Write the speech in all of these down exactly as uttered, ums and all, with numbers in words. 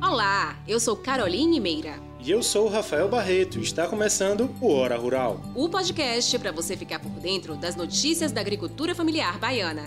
Olá, eu sou Caroline Meira. E eu sou o Rafael Barreto e está começando o Hora Rural. O podcast para você ficar por dentro das notícias da agricultura familiar baiana.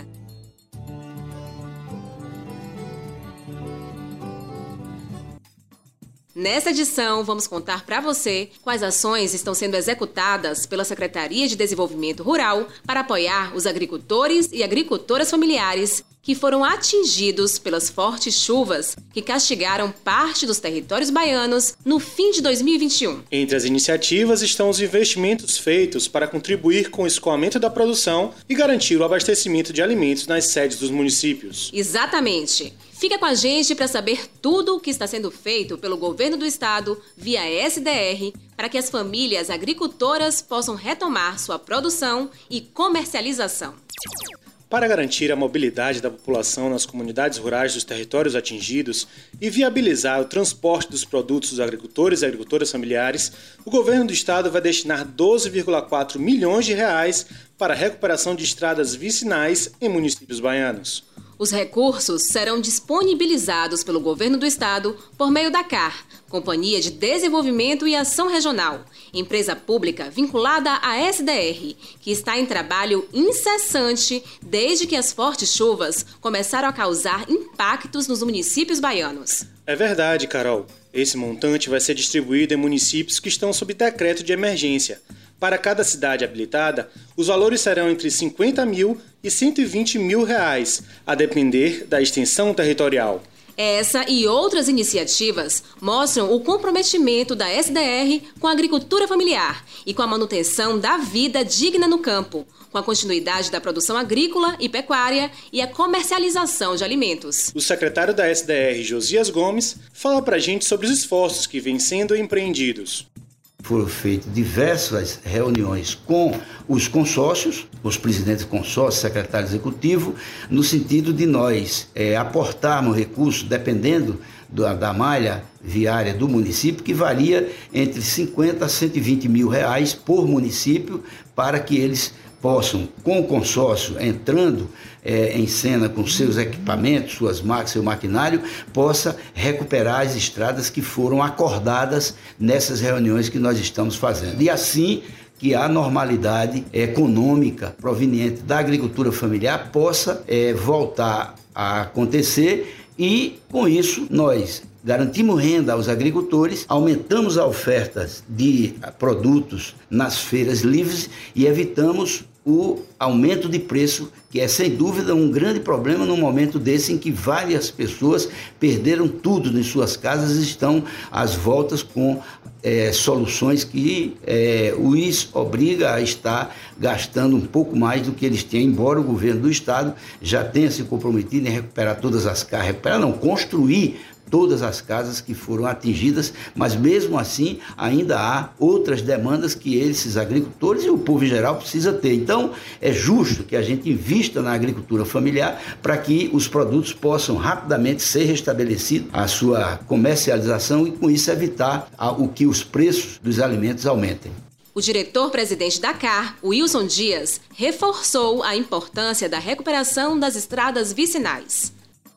Nessa edição, vamos contar para você quais ações estão sendo executadas pela Secretaria de Desenvolvimento Rural para apoiar os agricultores e agricultoras familiares que foram atingidos pelas fortes chuvas que castigaram parte dos territórios baianos no fim de dois mil e vinte e um. Entre as iniciativas estão os investimentos feitos para contribuir com o escoamento da produção e garantir o abastecimento de alimentos nas sedes dos municípios. Exatamente. Fica com a gente para saber tudo o que está sendo feito pelo governo do estado via S D R para que as famílias agricultoras possam retomar sua produção e comercialização. Para garantir a mobilidade da população nas comunidades rurais dos territórios atingidos e viabilizar o transporte dos produtos dos agricultores e agricultoras familiares, o governo do estado vai destinar doze vírgula quatro milhões de reais para a recuperação de estradas vicinais em municípios baianos. Os recursos serão disponibilizados pelo governo do estado por meio da C A R, Companhia de Desenvolvimento e Ação Regional, empresa pública vinculada à S D R, que está em trabalho incessante desde que as fortes chuvas começaram a causar impactos nos municípios baianos. É verdade, Carol. Esse montante vai ser distribuído em municípios que estão sob decreto de emergência. Para cada cidade habilitada, os valores serão entre cinquenta mil e cento e vinte mil reais, a depender da extensão territorial. Essa e outras iniciativas mostram o comprometimento da S D R com a agricultura familiar e com a manutenção da vida digna no campo, com a continuidade da produção agrícola e pecuária e a comercialização de alimentos. O secretário da S D R, Josias Gomes, fala pra gente sobre os esforços que vêm sendo empreendidos. Foram feitas diversas reuniões com os consórcios, os presidentes de consórcio, secretário executivo, no sentido de nós é, aportarmos recursos, dependendo da, da malha viária do município, que varia entre cinquenta a cento e vinte mil reais por município, para que eles possam, com o consórcio entrando é, em cena com seus equipamentos, suas máquinas, seu maquinário, possa recuperar as estradas que foram acordadas nessas reuniões que nós estamos fazendo. E assim que a normalidade econômica proveniente da agricultura familiar possa é, voltar a acontecer e, com isso, nós garantimos renda aos agricultores, aumentamos a oferta de produtos nas feiras livres e evitamos o aumento de preço, que é sem dúvida um grande problema num momento desse em que várias pessoas perderam tudo em suas casas e estão às voltas com é, soluções que é, os obriga a estar gastando um pouco mais do que eles têm, embora o governo do estado já tenha se comprometido em recuperar todas as casas, recuperar não, construir todas as casas que foram atingidas, mas mesmo assim ainda há outras demandas que esses agricultores e o povo em geral precisa ter. Então é justo que a gente invista na agricultura familiar para que os produtos possam rapidamente ser restabelecidos a sua comercialização e com isso evitar o que os preços dos alimentos aumentem. O diretor-presidente da C A R, Wilson Dias, reforçou a importância da recuperação das estradas vicinais.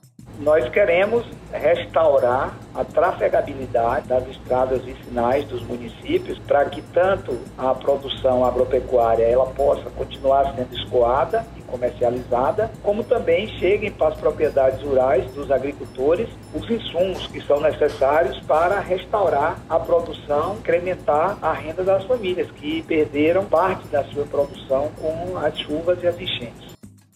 Nós queremos restaurar a trafegabilidade das estradas vicinais dos municípios para que tanto a produção agropecuária ela possa continuar sendo escoada e comercializada, como também cheguem para as propriedades rurais dos agricultores os insumos que são necessários para restaurar a produção, incrementar a renda das famílias que perderam parte da sua produção com as chuvas e as enchentes.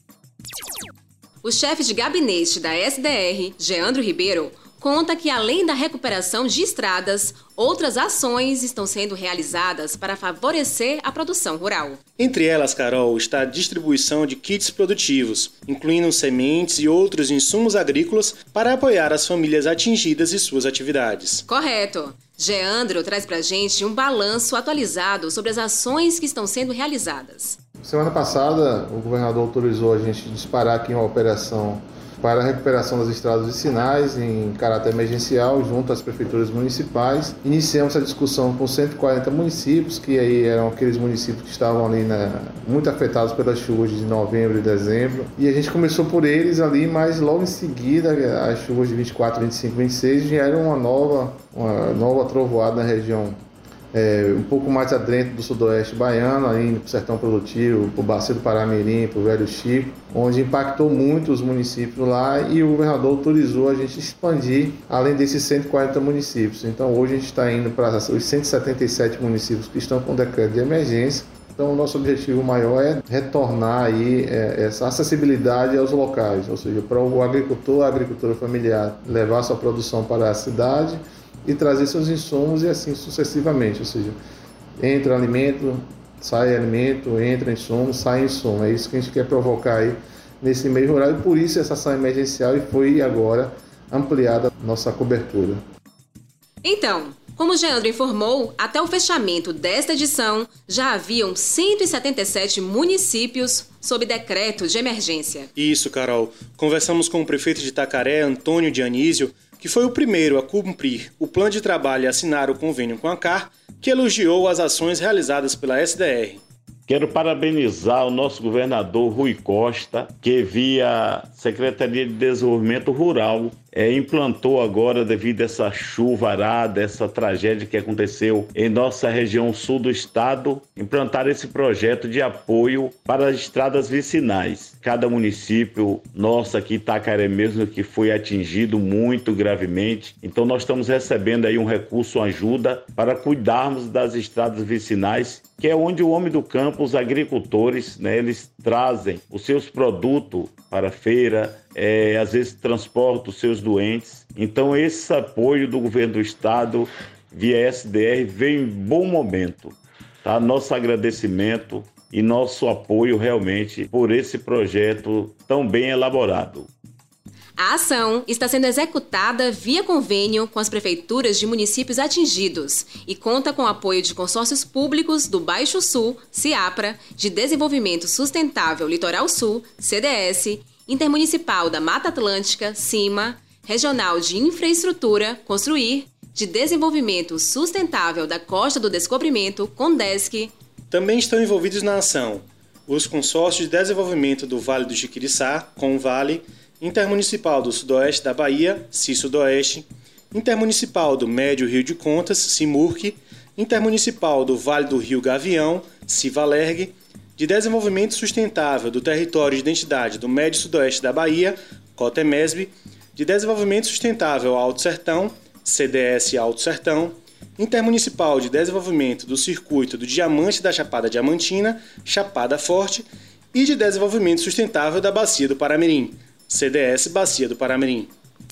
O chefe de gabinete da S D R, Geandro Ribeiro, conta que, além da recuperação de estradas, outras ações estão sendo realizadas para favorecer a produção rural. Entre elas, Carol, está a distribuição de kits produtivos, incluindo sementes e outros insumos agrícolas para apoiar as famílias atingidas e suas atividades. Correto. Geandro traz pra gente um balanço atualizado sobre as ações que estão sendo realizadas. Semana passada, o governador autorizou a gente disparar aqui uma operação para a recuperação das estradas vicinais em caráter emergencial junto às prefeituras municipais. Iniciamos a discussão com cento e quarenta municípios, que aí eram aqueles municípios que estavam ali, né, muito afetados pelas chuvas de novembro e dezembro. E a gente começou por eles ali, mas logo em seguida as chuvas de vinte e quatro, vinte e cinco, vinte e seis vieram uma nova, uma nova trovoada na região É, um pouco mais adentro do sudoeste baiano, aí indo para o sertão produtivo, para o Bacia do Paramirim, para o Velho Chico, onde impactou muito os municípios lá e o governador autorizou a gente expandir além desses cento e quarenta municípios. Então hoje a gente está indo para os cento e setenta e sete municípios que estão com decreto de emergência. Então o nosso objetivo maior é retornar aí é, essa acessibilidade aos locais, ou seja, para o agricultor, a agricultura familiar levar sua produção para a cidade e trazer seus insumos e assim sucessivamente, ou seja, entra alimento, sai alimento, entra insumo, sai insumo. É isso que a gente quer provocar aí nesse meio rural e por isso essa ação emergencial e foi agora ampliada a nossa cobertura. Então, como o Geandro informou, até o fechamento desta edição já haviam cento e setenta e sete municípios sob decreto de emergência. Isso, Carol. Conversamos com o prefeito de Itacaré, Antônio Dionísio, que foi o primeiro a cumprir o plano de trabalho e assinar o convênio com a CAR, que elogiou as ações realizadas pela S D R. Quero parabenizar o nosso governador Rui Costa, que via Secretaria de Desenvolvimento Rural é, implantou agora, devido a essa chuva arada, essa tragédia que aconteceu em nossa região sul do estado, implantar esse projeto de apoio para as estradas vicinais. Cada município, nosso aqui Itacaré mesmo, que foi atingido muito gravemente, então nós estamos recebendo aí um recurso, uma ajuda para cuidarmos das estradas vicinais, que é onde o homem do campo, os agricultores, né, eles trazem os seus produtos para a feira, é, às vezes transportam os seus doentes. Então esse apoio do governo do estado via S D R vem em bom momento. Tá? Nosso agradecimento e nosso apoio realmente por esse projeto tão bem elaborado. A ação está sendo executada via convênio com as prefeituras de municípios atingidos e conta com o apoio de consórcios públicos do Baixo Sul, CIAPRA, de Desenvolvimento Sustentável Litoral Sul, C D S, Intermunicipal da Mata Atlântica, CIMA, Regional de Infraestrutura, Construir, de Desenvolvimento Sustentável da Costa do Descobrimento, CONDESC. Também estão envolvidos na ação os consórcios de desenvolvimento do Vale do Jiquiriçá, CONVALE, Intermunicipal do Sudoeste da Bahia, CISudoeste, Intermunicipal do Médio Rio de Contas, CIMURC, Intermunicipal do Vale do Rio Gavião, CIVALERG, de Desenvolvimento Sustentável do Território de Identidade do Médio Sudoeste da Bahia, COTEMESB, de Desenvolvimento Sustentável Alto Sertão, C D S Alto Sertão, Intermunicipal de Desenvolvimento do Circuito do Diamante da Chapada Diamantina, Chapada Forte, e de Desenvolvimento Sustentável da Bacia do Paramirim, C D S Bacia do Paramirim.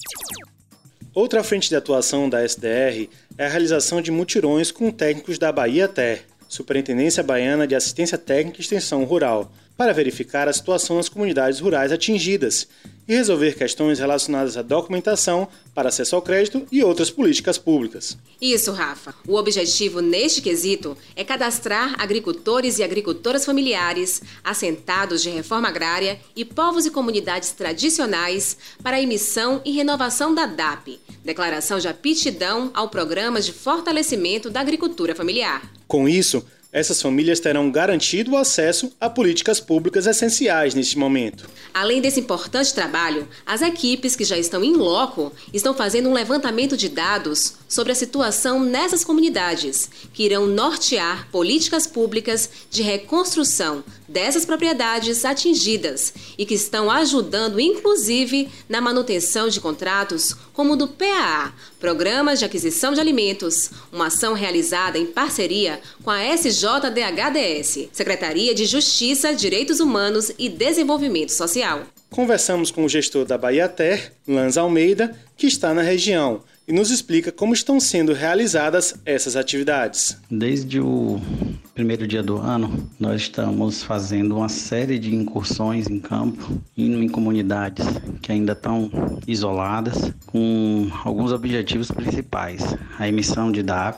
Outra frente de atuação da S D R é a realização de mutirões com técnicos da Bahia Ter, Superintendência Baiana de Assistência Técnica e Extensão Rural, para verificar a situação das comunidades rurais atingidas e resolver questões relacionadas à documentação para acesso ao crédito e outras políticas públicas. Isso, Rafa. O objetivo neste quesito é cadastrar agricultores e agricultoras familiares, assentados de reforma agrária e povos e comunidades tradicionais para a emissão e renovação da D A P, Declaração de Aptidão ao Programa de Fortalecimento da Agricultura Familiar. Com isso, essas famílias terão garantido o acesso a políticas públicas essenciais neste momento. Além desse importante trabalho, as equipes que já estão em loco estão fazendo um levantamento de dados sobre a situação nessas comunidades, que irão nortear políticas públicas de reconstrução dessas propriedades atingidas e que estão ajudando, inclusive, na manutenção de contratos como o do P A A, Programa de Aquisição de Alimentos, uma ação realizada em parceria com a S J D H D S, Secretaria de Justiça, Direitos Humanos e Desenvolvimento Social. Conversamos com o gestor da Bahia Ter, Lanz Almeida, que está na região, e nos explica como estão sendo realizadas essas atividades. Desde o primeiro dia do ano, nós estamos fazendo uma série de incursões em campo, indo em comunidades que ainda estão isoladas, com alguns objetivos principais. A emissão de D A P,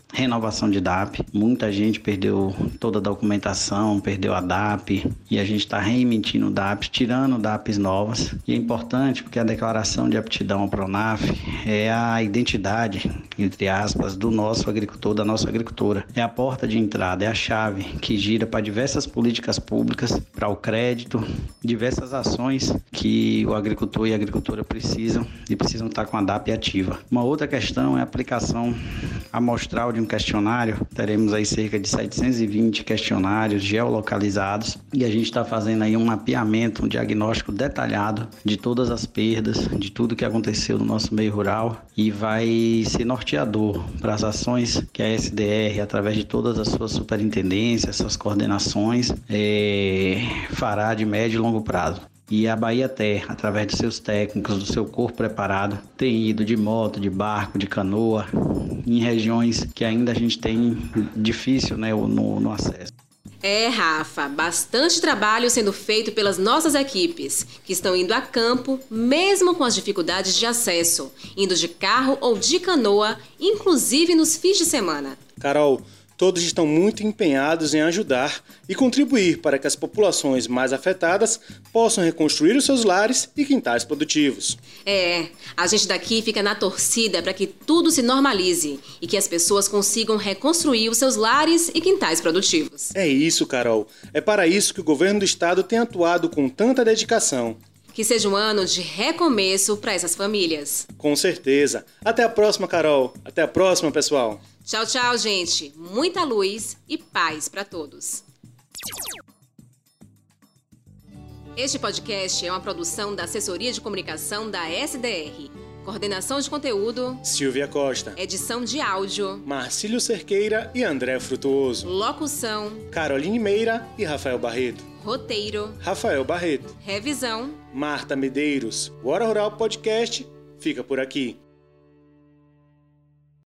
renovação de D A P. Muita gente perdeu toda a documentação, perdeu a D A P e a gente está reemitindo D A P, tirando D A Ps novas. E é importante porque a declaração de aptidão ao PRONAF é a identidade, entre aspas, do nosso agricultor, da nossa agricultora. É a porta de entrada, é a chave que gira para diversas políticas públicas, para o crédito, diversas ações que o agricultor e a agricultora precisam e precisam estar com a D A P ativa. Uma outra questão é a aplicação amostral de um questionário. Teremos aí cerca de setecentos e vinte questionários geolocalizados e a gente está fazendo aí um mapeamento, um diagnóstico detalhado de todas as perdas, de tudo que aconteceu no nosso meio rural e vai ser norteador para as ações que a S D R, através de todas as suas superintendências, suas coordenações, é, fará de médio e longo prazo. E a Bahia Terra, através dos seus técnicos, do seu corpo preparado, tem ido de moto, de barco, de canoa, em regiões que ainda a gente tem difícil, né, no, no acesso. É, Rafa, bastante trabalho sendo feito pelas nossas equipes, que estão indo a campo, mesmo com as dificuldades de acesso, indo de carro ou de canoa, inclusive nos fins de semana. Carol, todos estão muito empenhados em ajudar e contribuir para que as populações mais afetadas possam reconstruir os seus lares e quintais produtivos. É, a gente daqui fica na torcida para que tudo se normalize e que as pessoas consigam reconstruir os seus lares e quintais produtivos. É isso, Carol. É para isso que o governo do estado tem atuado com tanta dedicação. Que seja um ano de recomeço para essas famílias. Com certeza. Até a próxima, Carol. Até a próxima, pessoal. Tchau, tchau, gente. Muita luz e paz para todos. Este podcast é uma produção da Assessoria de Comunicação da S D R. Coordenação de conteúdo, Silvia Costa. Edição de áudio, Marcílio Cerqueira e André Frutuoso. Locução, Caroline Meira e Rafael Barreto. roteiro, Rafael Barreto. revisão, Marta Medeiros. O Hora Rural Podcast fica por aqui.